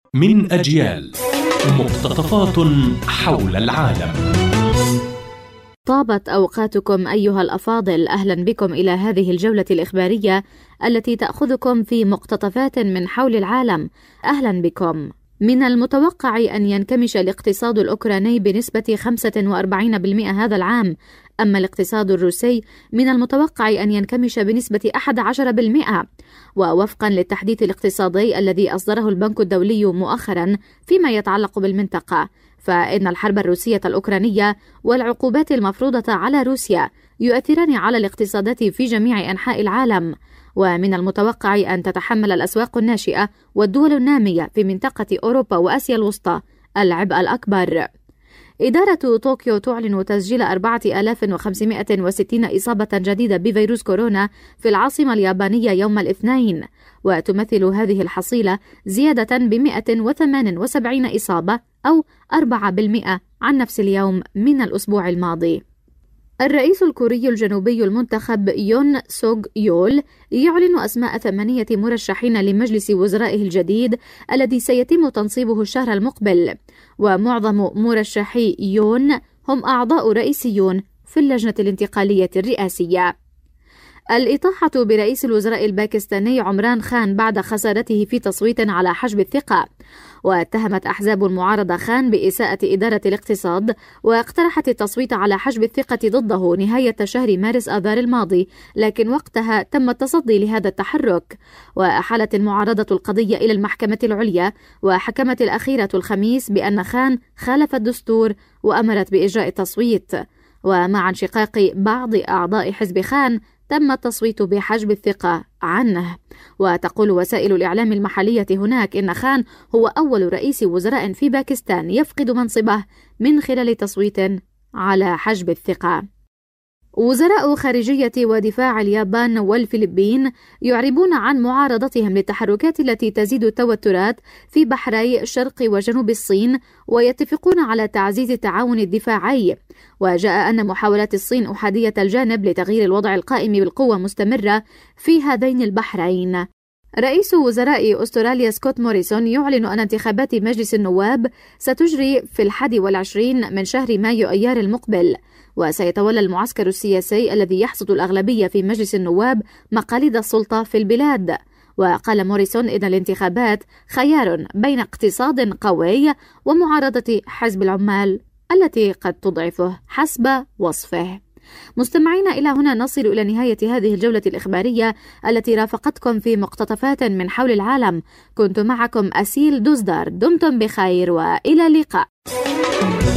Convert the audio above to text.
من أجيال، مقتطفات حول العالم. طابت أوقاتكم أيها الأفاضل، أهلا بكم إلى هذه الجولة الإخبارية التي تأخذكم في مقتطفات من حول العالم. أهلا بكم. من المتوقع أن ينكمش الاقتصاد الأوكراني بنسبة 45% هذا العام، أما الاقتصاد الروسي من المتوقع أن ينكمش بنسبة 11%. ووفقا للتحديث الاقتصادي الذي أصدره البنك الدولي مؤخرا فيما يتعلق بالمنطقة، فإن الحرب الروسية الأوكرانية والعقوبات المفروضة على روسيا يؤثران على الاقتصادات في جميع أنحاء العالم، ومن المتوقع أن تتحمل الأسواق الناشئة والدول النامية في منطقة أوروبا وآسيا الوسطى العبء الأكبر. إدارة طوكيو تعلن تسجيل 4560 إصابة جديدة بفيروس كورونا في العاصمة اليابانية يوم الاثنين، وتمثل هذه الحصيلة زيادة ب178 إصابة أو 4% عن نفس اليوم من الأسبوع الماضي. الرئيس الكوري الجنوبي المنتخب يون سوغ يول يعلن أسماء 8 مرشحين لمجلس وزرائه الجديد الذي سيتم تنصيبه الشهر المقبل، ومعظم مرشحي يون هم أعضاء رئيسيون في اللجنة الانتقالية الرئاسية. الإطاحة برئيس الوزراء الباكستاني عمران خان بعد خسارته في تصويت على حجب الثقة، واتهمت أحزاب المعارضة خان بإساءة إدارة الاقتصاد، واقترحت التصويت على حجب الثقة ضده نهاية شهر مارس آذار الماضي، لكن وقتها تم التصدي لهذا التحرك. وأحالت المعارضة القضية إلى المحكمة العليا، وحكمت الأخيرة الخميس بأن خان خالف الدستور وأمرت بإجراء التصويت. ومع انشقاق بعض أعضاء حزب خان تم التصويت بحجب الثقة عنه. وتقول وسائل الإعلام المحلية هناك إن خان هو أول رئيس وزراء في باكستان يفقد منصبه من خلال تصويت على حجب الثقة. وزراء خارجية ودفاع اليابان والفلبين يعربون عن معارضتهم للتحركات التي تزيد التوترات في بحري شرق وجنوب الصين، ويتفقون على تعزيز التعاون الدفاعي. وجاء أن محاولات الصين أحادية الجانب لتغيير الوضع القائم بالقوة مستمرة في هذين البحرين. رئيس وزراء أستراليا سكوت موريسون يعلن أن انتخابات مجلس النواب ستجري في 21 من شهر مايو أيار المقبل، وسيتولى المعسكر السياسي الذي يحصد الأغلبية في مجلس النواب مقاليد السلطة في البلاد. وقال موريسون إن الانتخابات خيار بين اقتصاد قوي ومعارضة حزب العمال التي قد تضعفه حسب وصفه. مستمعين، إلى هنا نصل إلى نهاية هذه الجولة الإخبارية التي رافقتكم في مقتطفات من حول العالم. كنت معكم أسيل دوزدار، دمتم بخير وإلى اللقاء.